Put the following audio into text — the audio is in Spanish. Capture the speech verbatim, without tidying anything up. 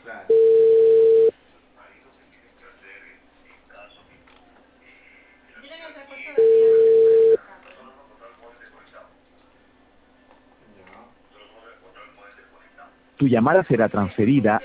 Claro. Dile que el refuerzo de frío es está, pero... No. Tu llamada será transferida